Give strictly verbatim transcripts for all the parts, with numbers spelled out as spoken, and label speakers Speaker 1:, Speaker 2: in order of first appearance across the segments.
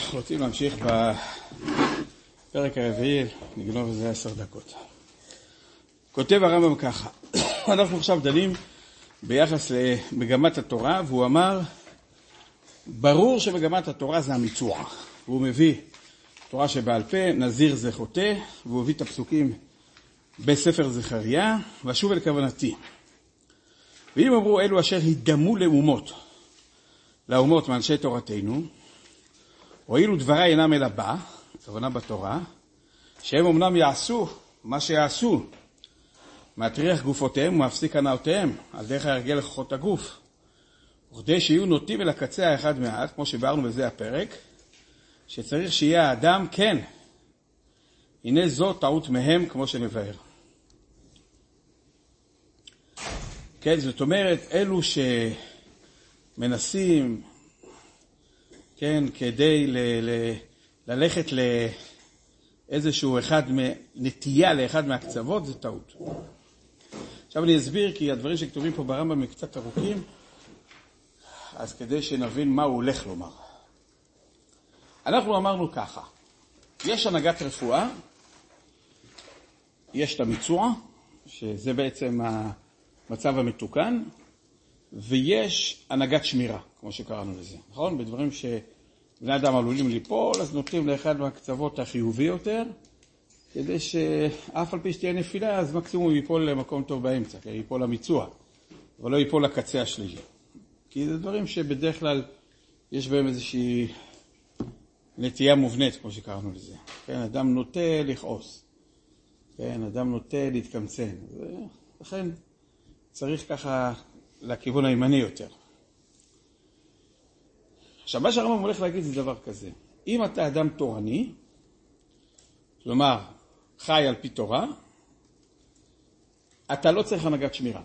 Speaker 1: רוצים להמשיך בפרק הרביעי, נגנוב איזה עשר דקות. כותב הרמב"ם ככה, אנחנו עכשיו דנים ביחס למגמת התורה, והוא אמר, ברור שמגמת התורה זה המיצוע. והוא מביא תורה שבעל פה, נזיר זה חוטא, והוא מביא את הפסוקים בספר זכריה, ושוב אל כוונתי. ואם אמרו אלו אשר הידמו לאומות, לאומות מאנשי תורתנו, הואילו דברי אינם אלא בא, כוונה בתורה, שהם אמנם יעשו מה שיעשו, מטריח גופותיהם ומפסיק הנאותיהם, על דרך ההרגל לכוחות הגוף, וכדי שיהיו נוטים אל הקצה האחד מעט, כמו שבארנו בזה הפרק, שצריך שיהיה האדם כן, הנה זו טעות מהם כמו שנבהר. כן, זאת אומרת, אלו שמנסים, כן, כדי ל, ל, ללכת לאיזשהו אחד, נטייה לאחד מהקצוות, זה טעות. עכשיו אני אסביר, כי הדברים שכתובים פה ברמב"ם הם קצת ארוכים, אז כדי שנבין מה הוא הולך לומר. אנחנו אמרנו ככה, יש הנהגת רפואה, יש את המיצוע, שזה בעצם המצב המתוקן, ויש הנהגת שמירה, כמו שקראנו לזה, נכון? בדברים שבני אדם עלולים ליפול, אז נוטים לאחד מהקצוות החיובי יותר, כדי שאף על פי שתהיה נפילה, אז מקסימום ייפול למקום טוב באמצע, כי ייפול למיצוע, אבל לא ייפול לקצה השלילי. כי זה דברים שבדרך כלל יש בהם איזושהי נטייה מובנית, כמו שקראנו לזה. כן, אדם נוטה לכעוס. כן, אדם נוטה להתקמצן. ולכן צריך ככה לכיוון הימני יותר. עכשיו, מה שהרמב"ם הולך להגיד זה דבר כזה. אם אתה אדם תורני, כלומר, חי על פי תורה, אתה לא צריך הנהגת שמירה.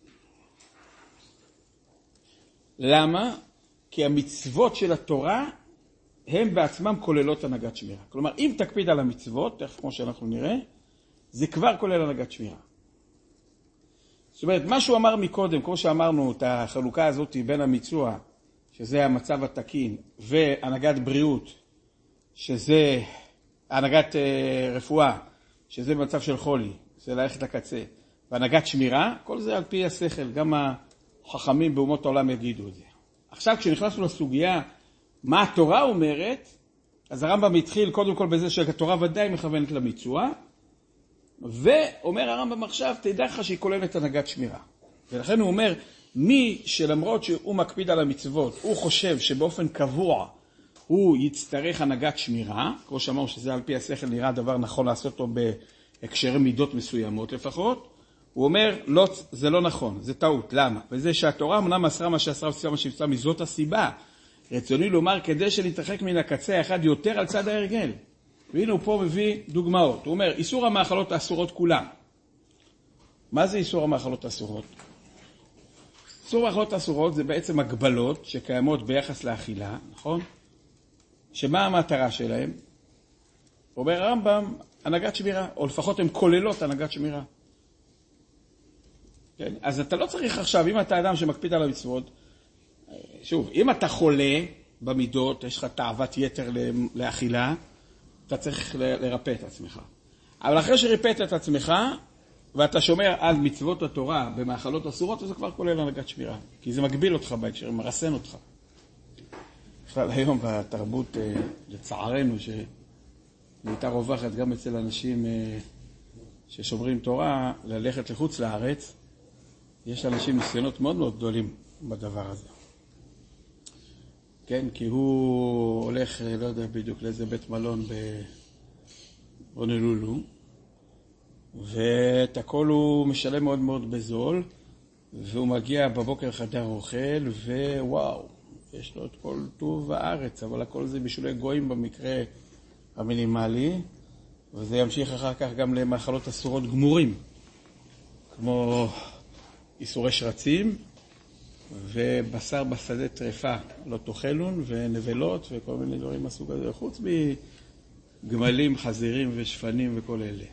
Speaker 1: למה? כי המצוות של התורה הם בעצמם כוללות הנהגת שמירה. כלומר, אם תקפיד על המצוות, תכף כמו שאנחנו נראה, זה כבר כולל הנהגת שמירה. זאת אומרת, מה שהוא אמר מקודם, כמו שאמרנו, את החלוקה הזאת בין המיצוע, שזה המצב התקין, והנהגת בריאות, שזה הנהגת רפואה, שזה במצב של חולי, זה ללכת לקצה, והנהגת שמירה, כל זה על פי השכל, גם החכמים באומות העולם יגידו את זה. עכשיו, כשנכנסנו לסוגיה, מה התורה אומרת, אז הרמב"ם התחיל קודם כל בזה שהתורה ודאי מכוונת למיצוע, ואומר הרמב"ם עכשיו, תדע לך שהיא כוללת הנהגת שמירה. ולכן הוא אומר, מי שלמרות שהוא מקפיד על המצוות, הוא חושב שבאופן קבוע הוא יצטרך הנהגת שמירה, כמו שאמרנו שזה על פי השכל נראה דבר נכון לעשות אותו בהקשרי מידות מסוימות לפחות, הוא אומר, לא, זה לא נכון, זה טעות. למה? וזה שהתורה אמנם מסרה מה שאסרה וסירה מה שבצעה, מזאת הסיבה. רצוני לומר, כדי שנתרחק מן הקצה האחד יותר על צד ההרגל. והנה הוא פה מביא דוגמאות. הוא אומר, איסור המאכלות האסורות כולם. מה זה איסור המאכלות האסורות? איסור המאכלות האסורות זה בעצם הגבלות שקיימות ביחס לאכילה, נכון? שמה המטרה שלהם? הוא אומר הרמב"ם, הנהגת שמירה, או לפחות הן כוללות הנהגת שמירה. כן? אז אתה לא צריך עכשיו, אם אתה אדם שמקפיד על המצוות, שוב, אם אתה חולה במידות, יש לך תאוות יתר לאכילה, אתה צריך לרפא את עצמך. אבל אחרי שריפאת את עצמך, ואתה שומר על מצוות התורה במאכלות אסורות, אז זה כבר כולל הנהגת שמירה. כי זה מגביל אותך בהקשר, מרסן אותך. בכלל היום בתרבות, לצערנו, שנהייתה רווחת גם אצל אנשים ששומרים תורה, ללכת לחוץ לארץ, יש אנשים ניסיונות מאוד מאוד גדולים בדבר הזה. כן, כי הוא הולך, לא יודע בדיוק, לאיזה בית מלון בהונולולו, ואת הכל הוא משלם מאוד מאוד בזול, והוא מגיע בבוקר חדר אוכל, ווואו, יש לו את כל טוב הארץ, אבל הכל זה בשולי גויים במקרה המינימלי, וזה ימשיך אחר כך גם למאכלות אסורות גמורים, כמו איסורי שרצים, ובשר בשדה טרפה לא תאכלון, ונבלות וכל מיני דברים מהסוג הזה, חוץ מגמלים, חזירים ושפנים וכל אלה.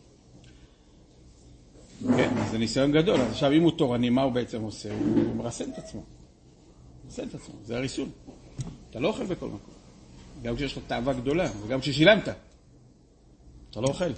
Speaker 1: כן, זה ניסיון גדול. אז עכשיו, אם הוא תורני, מה הוא בעצם עושה? הוא מרסן את עצמו. מרסן את עצמו, זה הריסון. אתה לא אוכל בכל מקום. גם כשיש לך תאווה גדולה, וגם כששילמת. אתה לא אוכל.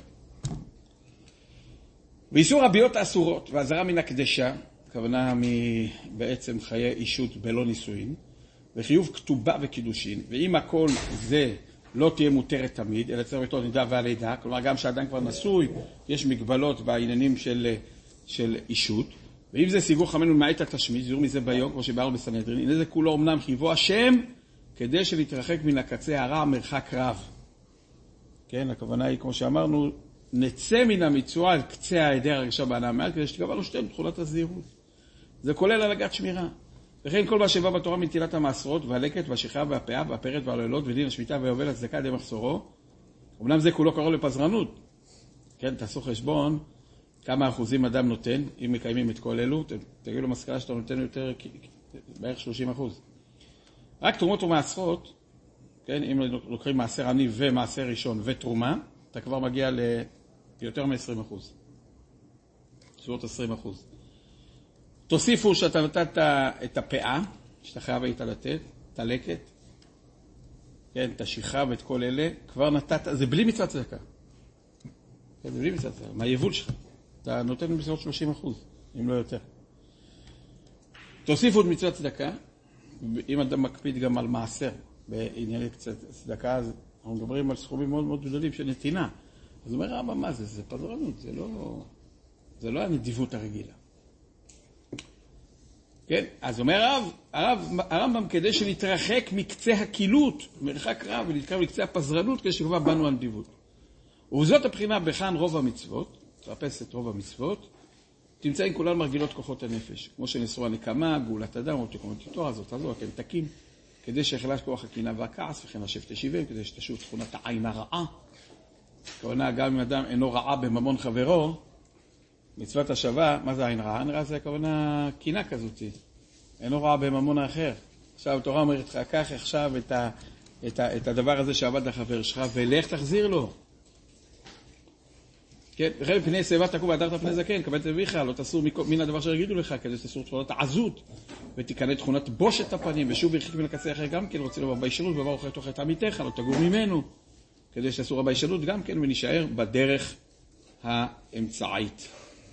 Speaker 1: ואיסור הביאות האסורות, והזרה מן הקדשה, הכוונה בעצם חיי אישות בלא נישואין, וחיוב כתובה וקידושין, ואם הכל זה לא תהיה מותרת תמיד, אלא צריך בתור נידה והלידה, כלומר גם שאדם כבר נשוי, יש מגבלות בעניינים של, של אישות, ואם זה סיגור חמנו מעט התשמיד, זיור מזה ביום, כמו שבארו בסנהדרין, הנה זה כולו אמנם חיבו השם, כדי שנתרחק מן הקצה הרע מרחק רב. כן, הכוונה היא, כמו שאמרנו, נצא מן המצווה על קצה ההיעדר הראשון בהנאה מעט, כדי שתקבל לו שתיהן תכונת הזהירות. זה כולל הנהגת שמירה. וכן כל מה שבא בתורה מנטילת המעשרות, והלקט, והשכחה, והפאה, והפרד, והלילות, ודין השמיטה, והיובל, הצדקה, די מחסורו. אמנם זה כולו קרוב לפזרנות. כן, תעשו חשבון כמה אחוזים אדם נותן, אם מקיימים את כל אלו, תגידו לו מסקנה שאתה נותן יותר, בערך שלושים אחוז. רק תרומות ומעשרות, כן, אם לוקחים מעשר עני ומעשר ראשון ותרומה, אתה כבר מגיע ליותר מ-עשרים אחוז. בסביבות עשרים אחוז. תוסיפו שאתה נתת את הפאה, שאתה חייב היית לתת, את הלקט, כן, את השכחה ואת כל אלה, כבר נתת, זה בלי מצוות צדקה. כן, זה בלי מצוות צדקה, מהיבול שלך. אתה נותן בסביבות שלושים אחוז, אם לא יותר. תוסיפו את מצוות צדקה, אם אדם מקפיד גם על מעשר, בענייני צדקה, אז אנחנו מדברים על סכומים מאוד מאוד גדולים של נתינה. אז הוא אומר, רבא, מה זה? זה פזרנות, זה לא, זה לא הנדיבות הרגילה. כן, אז אומר הרב, הרב, הרמב"ם כדי שנתרחק מקצה הקילות, מרחק רב, ונתקרב לקצה הפזרנות, כדי שקבע בנו הנדיבות. וזאת הבחינה בכאן רוב המצוות, תרפס את רוב המצוות, תמצאים כולן מרגילות כוחות הנפש, כמו שנאסרו הנקמה, גאולת אדם, או תקומות תתור, הזאת, הזאת, אתם תקים, כדי שיחלש כוח הקנאה והכעס, וכן השב תשיבם, כדי שתשוב תכונת העין הרעה. כהונה, גם אם אדם אינו רעה בממון חברו, מצוות השווה, מה זה העין רעה? העין רעה זה הכוונה קנאה כזאת. אינו רעה בממון האחר. עכשיו התורה אומרת לך, קח עכשיו את, ה, את, ה, את הדבר הזה שעבד לחבר שלך, ולך תחזיר לו. כן, וכן פני שיבה תקום והדרת פני זקן, קבל את אביך, לא תסור מן הדבר שיגידו לך, כדי שתסור תכונת העזות, ותקנה תכונת בושת הפנים, ושוב הרחיק מן הקצה אחר גם כן, רוצה לבוא בישנות, ובא אוכל תוך את עמיתך, לא תגור ממנו, כדי שתסור הבישנות גם כן, ונשאר בדרך האמצעית.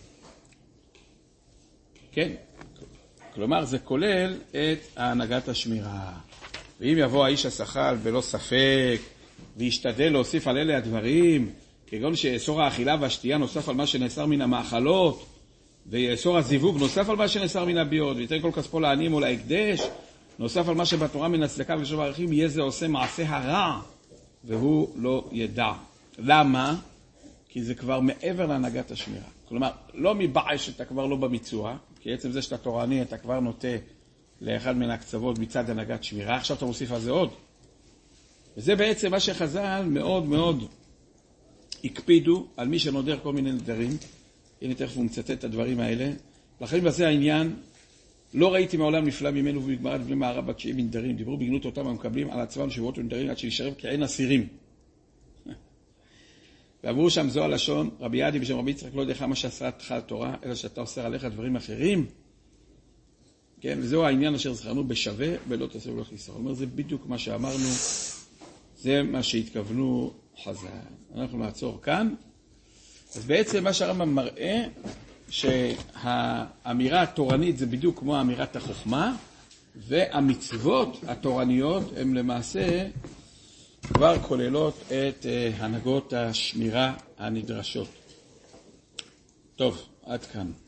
Speaker 1: כן, כלומר זה כולל את ההנהגת השמירה. ואם יבוא האיש השכל בלא ספק, וישתדל להוסיף על אלה הדברים, כגון שאסור האכילה והשתייה נוסף על מה שנאסר מן המאכלות, ואסור הזיווג נוסף על מה שנאסר מן הביאות, ויתן כל כספו לעניים או להקדש, נוסף על מה שבתורה מן הצדקה ולשוב הערכים, יהיה זה עושה מעשה הרע, והוא לא ידע. למה? כי זה כבר מעבר להנהגת השמירה. כלומר, לא מבעי שאתה כבר לא במצווה, כי עצם זה שאתה תורני, אתה כבר נוטה לאחד מן הקצוות מצד הנהגת שמירה, עכשיו אתה מוסיף על זה עוד. וזה בעצם מה שחז"ל מאוד מאוד הקפידו על מי שנודר כל מיני נדרים. הנה תכף הוא מצטט את הדברים האלה. לכן בזה העניין, לא ראיתי מעולם נפלא ממנו ובגמרא דברי מערב בתשיעי מנדרים. דיברו בגנות אותם המקבלים על עצמם שבועות ונדרים עד שנשארים כעין אסירים. ואמרו שם זו הלשון, רבי יעדי בשם רבי יצחק לא יודע כמה שאסרת לך התורה, אלא שאתה אוסר עליך דברים אחרים. כן, וזהו העניין אשר זכרנו בשווה ולא תעשה ולא חיסר. אומר, זה בדיוק מה שאמרנו, זה מה שהתכוונו חז"ל. אנחנו נעצור כאן. אז בעצם מה שהרמב"ם מראה, שהאמירה התורנית זה בדיוק כמו אמירת החוכמה, והמצוות התורניות הן למעשה כבר כוללות את הנהגות השמירה הנדרשות. טוב, עד כאן.